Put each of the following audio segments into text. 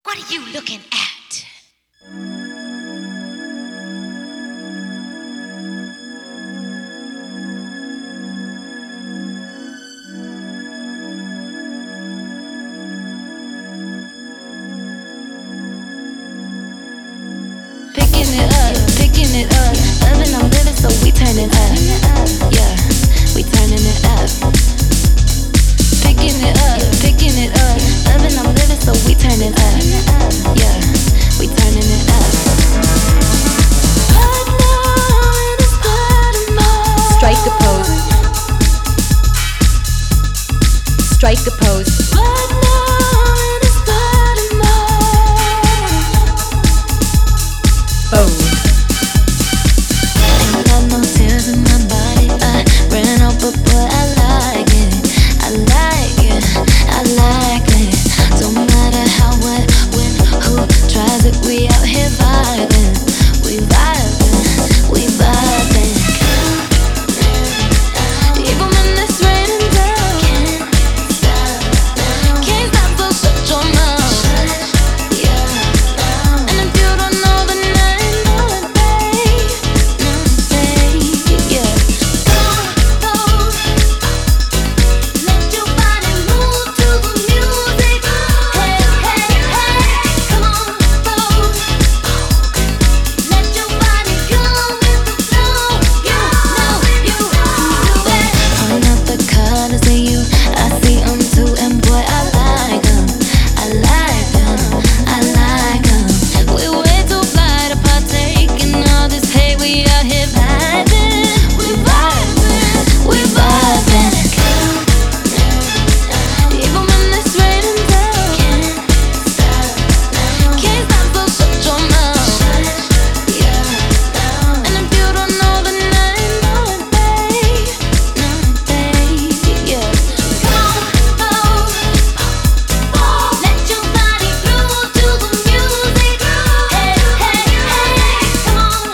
What are you looking at? Picking it up. Loving, I'm living, so we turning up. Yeah, we turning it up. Picking it up. Loving, I'm living, so we turning up. Yeah, we turning it up. Strike a pose. Strike a pose. Ain't got no tears in my body. I ran out, but boy, I like it. I like it. I like it. Don't matter how, what, when, who tries it. We out here vibing. We vibing. We vibing. Even when it's raining down, can't stop, so shut your mouth. And if you don't know, then I know it, babe. Yeah. Let your body move to the music. Hey, hey, hey, come on, let your body go with the flow. You know you do it. Point out the colors in you, I see 'em too, and boy, I like 'em. I like 'em. I like 'em. We way too fly to partake in all this hate. We out here vibing. We vibing. We vibing. Even when it's raining down, can't stop, so shut your mouth. And if you don't know, then I know it, babe. Yeah. Let your body groove to the music. Hey, hey, hey, come on,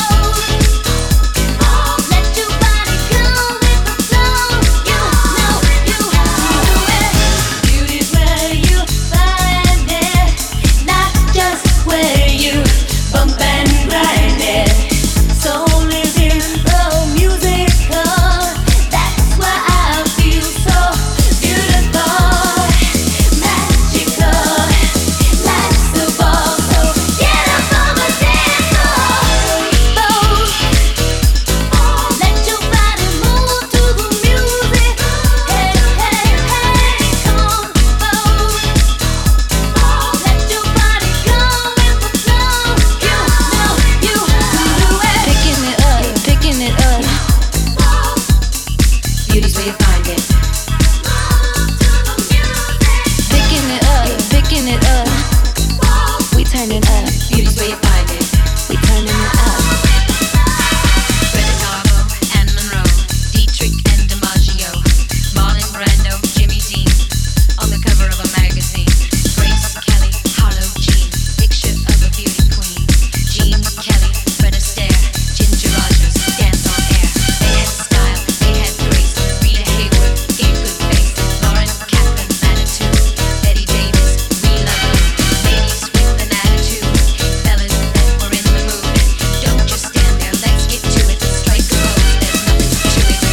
let your body go with the flow. You know you do it. Beauty's where you find it, not just where you bump and grind it. Soul is in the music. That's why I feel so beautiful, magical, life's the ball. So get up on the dance floor. Let your body move to the music. Hey, hey, hey, come on, let your body go with the flow. You know you do it. Picking it up. Beauty's where you find it. Picking it up. We turning up. Beauty's where you find it. We turning it up. Bravo and Monroe, Dietrich and DiMaggio, Marlon Brando, Jimmy Dean, on the cover of a magazine. Grace Kelly, Harlow Jean, picture of a beauty queen. Jean Kelly, Fred Astaire, Ginger Rogers, dance on air. They had style, they had grace. Rita Hayworth gave good face. Lauren Catherine, Manitou, Betty Davis, we love you. Ladies with an attitude, fellas that were in the mood. Don't just stand there, let's get to it. Strike a pose, there's nothing to it.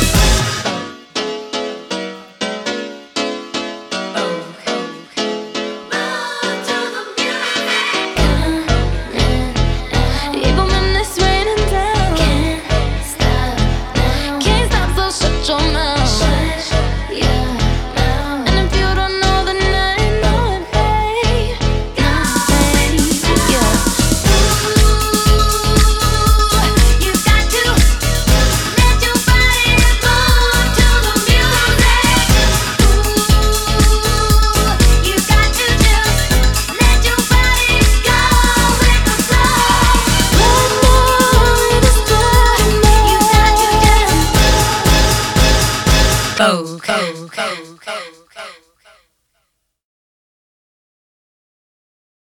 Even when it's raining down, can't stop, so shut your mouth. And if you don't know, then I know it, babe. Yeah. You got to let your body move to the music. You got to just let your body go with the flow. You got to just Vogue.